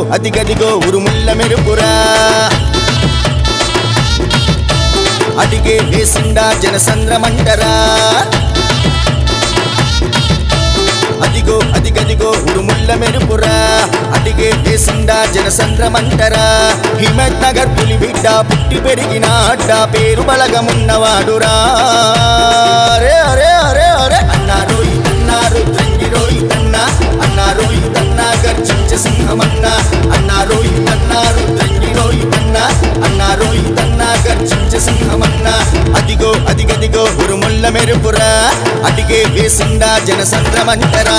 అదిగదిగో ఉరుముల్ల మెరుపురా అడిగే వేసిండా జనసంద్రమంటరా అదిగో అదిగదిగో ఉరుముల్ల మెరుపురా అడిగే వేసిండా జనసంద్రమంటరా హిమత్ నగర్ పులి బిడ్డ పుట్టి పెరిగిన అడ్డ పేరు బలగమున్నవాడురా అరే అరే అరే అరే అన్నారు ఇదన్నారు తంగిరో ఇదన్నా అన్నారు ఇదన్నా గర్జించ సింహమన్నా అన్నారు ఇదన్నారు తంగిరో ఇదన్నా అన్నారు ఇదన్నా గర్జించ సింహమన్నా అదిగో అదిగదిగో ఉరుముల్ల మెరుపురా అడిగే వేసిండా జనసంద్రమంటరా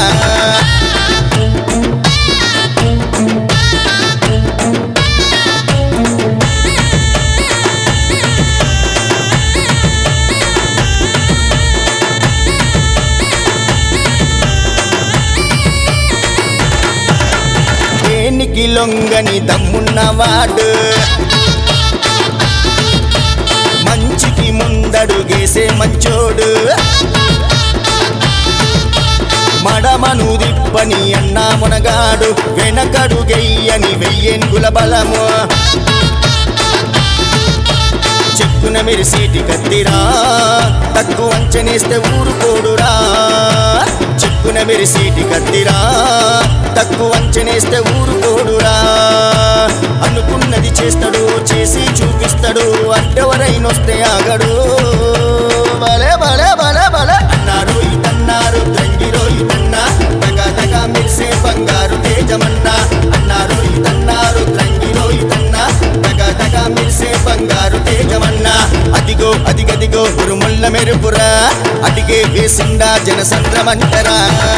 దేనికి లొంగని దమ్మున్నవాడు మంచికి ముందడుగేసే మంచోడు మడమను దిప్పని అన్నా మునగాడు వెనకడుగెయ్యని వెయ్యేన్గుల బలము చెక్కున మెరిసేటి కత్తిరా తక్కువ అంచనేస్తే ఊరుకోడురా చెక్కున మెరిసేటి కత్తిరా తక్కువ అంచనేస్తే ఊరుకోడురా అనుకున్నది చేస్తాడు చేసి చూపిస్తాడు అడ్డెవరైనొస్తే ఆగడు బలే బలే బలే బలే అన్నారు ఇదన్నారు తంగిరో ఇదన్నా తగా తగా మెరిసే బంగారు తేజమన్నా అన్నారు ఇదన్నారు తంగిరో ఇదన్నా తగా తగా మెరిసే బంగారు తేజమన్నా అదిగో అదిగదిగో ఉరుముల్ల మెరుపురా అడిగే వేసిండా జనసంద్రమంటరా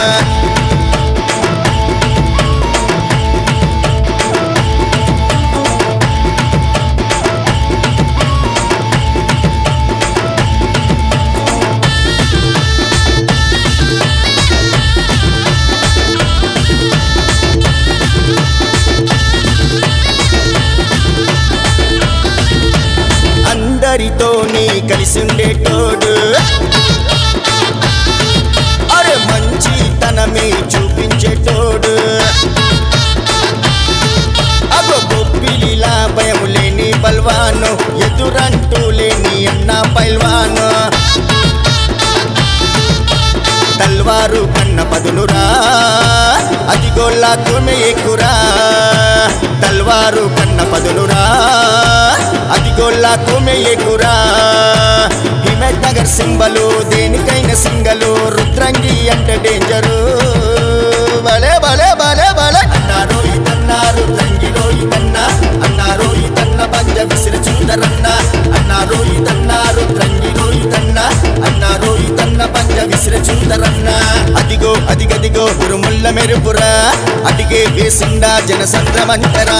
అందరితో నీ కలిసి ఉండేటోడు అరే మంచి తనమే చూపించేటోడు అగో బొబ్బిలిలా భయం లేని బల్వాను ఎదురంటూ లేని అన్నా పైల్వాను తల్వారు కన్న పదునురా అదిగో లాక్కుమే ఎక్కురా తల్వారు కన్న పదునురా అదిగో లాక్కుమే ఎక్కురా హిమత్ నగర్ సింబలు దేనికైనా సింగలు రుద్రంగి అంటే డేంజరు బలే బలే బలే బలే అన్నారు ఇదన్నారు తంగిరో ఇదన్నా అన్నారు ఇదన్న పంజ విసిరి చూదరన్నా అన్నారు ఇదన్నారు తంగిరో ఇదన్నా అన్నారు ఇదన్న పంజ విసిరి చూదరన్నా అదిగో అదిగదిగో ఉరుముల్ల మెరుపురా అడిగే వేసిండా జనసంద్రమంటరా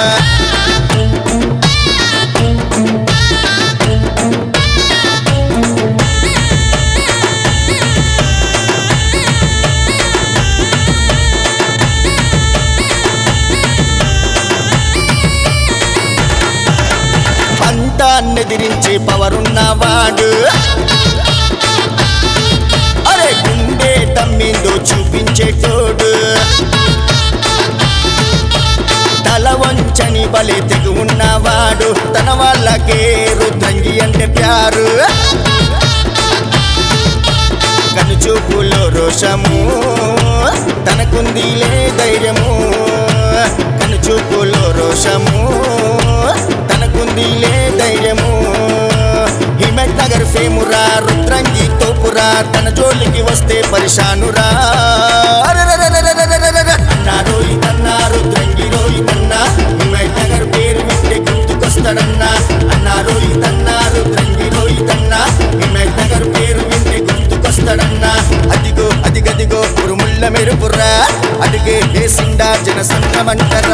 పంతాన్నెదిరించే పవరున్నవాడు అరే గుండె తమ్మిందో చూపించేటోడు తల వంచని బలే తెగు ఉన్నవాడు తన వాళ్ళకే రుద్రంగి అంటే ప్యారు కనుచూపులో రోషము తనకుందిలే ధైర్యము కనుచూపులో రోషము తనకుందిలే ధైర్యము హిమత్ నగర్ ఫేమురా రుద్రంగి తోపురా తన జోలికి వస్తే పరిశానురా అన్నారు ఇదన్నారు రుద్రంగిరో ఇదన్నా హిమత్ నగర్ పేరు వింటే గుర్తుకొస్తాడన్నా అన్నారు ఇదన్నారు రుద్రంగిరో ఇదన్నా హిమత్ నగర్ పేరు వింటే గుర్తుకొస్తాడన్నా అదిగో అదిగదిగో ఉరుముల్ల మెరుపురా అడిగే వేసిండా జనసంద్రమంటరా